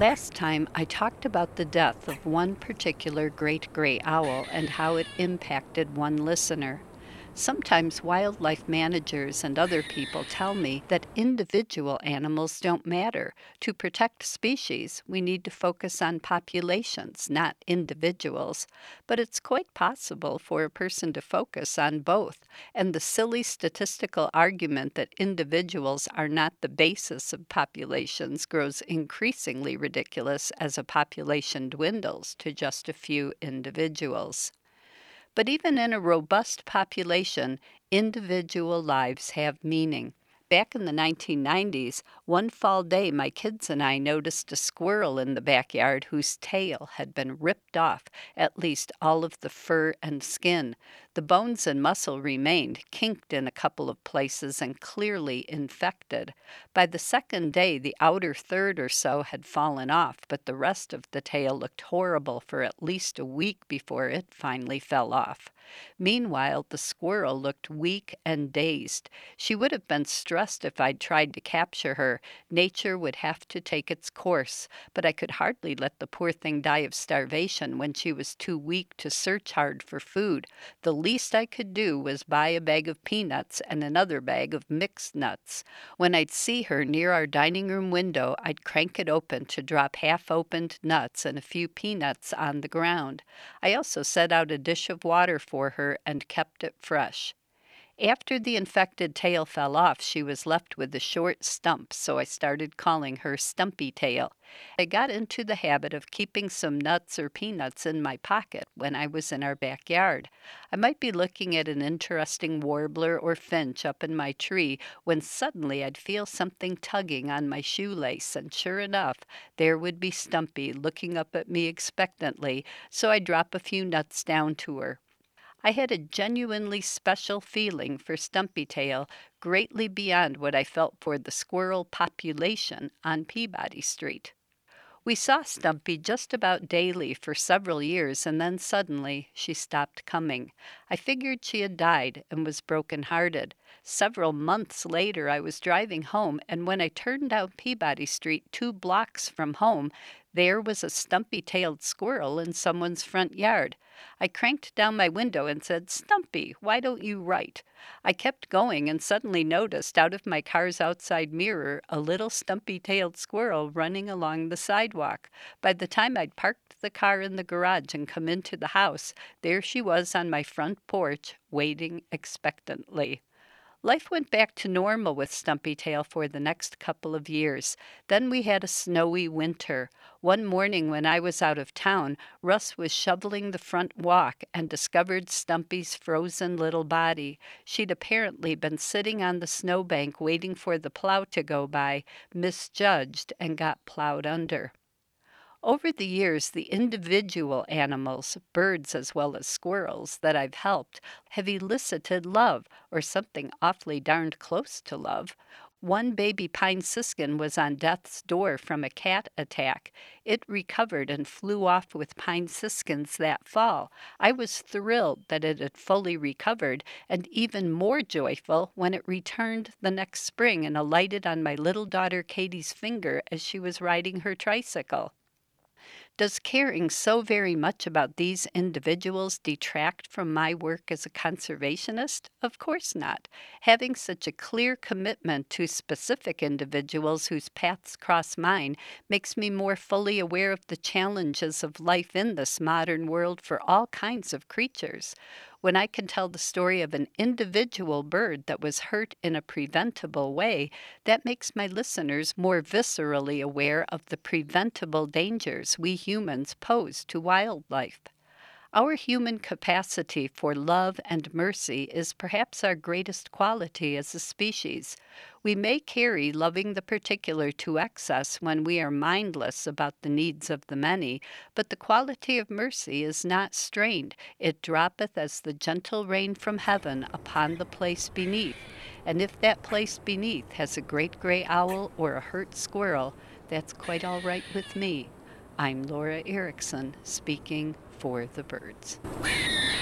Last time I talked about the death of one particular great gray owl and how it impacted one listener. Sometimes wildlife managers and other people tell me that individual animals don't matter. To protect species, we need to focus on populations, not individuals. But it's quite possible for a person to focus on both, and the silly statistical argument that individuals are not the basis of populations grows increasingly ridiculous as a population dwindles to just a few individuals. But even in a robust population, individual lives have meaning. Back in the 1990s, one fall day, my kids and I noticed a squirrel in the backyard whose tail had been ripped off, at least all of the fur and skin. The bones and muscle remained, kinked in a couple of places and clearly infected. By the second day, the outer third or so had fallen off, but the rest of the tail looked horrible for at least a week before it finally fell off. Meanwhile, the squirrel looked weak and dazed. She would have been stressed if I'd tried to capture her. Nature would have to take its course, but I could hardly let the poor thing die of starvation when she was too weak to search hard for food. The least I could do was buy a bag of peanuts and another bag of mixed nuts. When I'd see her near our dining room window, I'd crank it open to drop half-opened nuts and a few peanuts on the ground. I also set out a dish of water for her and kept it fresh. After the infected tail fell off, she was left with a short stump, so I started calling her Stumpy Tail. I got into the habit of keeping some nuts or peanuts in my pocket when I was in our backyard. I might be looking at an interesting warbler or finch up in my tree when suddenly I'd feel something tugging on my shoelace, and sure enough, there would be Stumpy looking up at me expectantly, so I'd drop a few nuts down to her. I had a genuinely special feeling for Stumpytail, greatly beyond what I felt for the squirrel population on Peabody Street. We saw Stumpy just about daily for several years, and then suddenly she stopped coming. I figured she had died and was broken-hearted. Several months later, I was driving home, and when I turned down Peabody Street 2 blocks from home, there was a stumpy-tailed squirrel in someone's front yard. I cranked down my window and said, "Stumpy, why don't you write?" I kept going and suddenly noticed out of my car's outside mirror a little stumpy-tailed squirrel running along the sidewalk. By the time I'd parked the car in the garage and come into the house, there she was on my front porch, waiting expectantly. Life went back to normal with Stumpytail for the next couple of years. Then we had a snowy winter. One morning when I was out of town, Russ was shoveling the front walk and discovered Stumpy's frozen little body. She'd apparently been sitting on the snowbank waiting for the plow to go by, misjudged, and got plowed under. Over the years, the individual animals, birds as well as squirrels, that I've helped have elicited love, or something awfully darned close to love. One baby pine siskin was on death's door from a cat attack. It recovered and flew off with pine siskins that fall. I was thrilled that it had fully recovered, and even more joyful when it returned the next spring and alighted on my little daughter Katie's finger as she was riding her tricycle. Does caring so very much about these individuals detract from my work as a conservationist? Of course not. Having such a clear commitment to specific individuals whose paths cross mine makes me more fully aware of the challenges of life in this modern world for all kinds of creatures. When I can tell the story of an individual bird that was hurt in a preventable way, that makes my listeners more viscerally aware of the preventable dangers we humans pose to wildlife. Our human capacity for love and mercy is perhaps our greatest quality as a species. We may carry loving the particular to excess when we are mindless about the needs of the many, but the quality of mercy is not strained. It droppeth as the gentle rain from heaven upon the place beneath. And if that place beneath has a great gray owl or a hurt squirrel, that's quite all right with me. I'm Laura Erickson, speaking for the birds.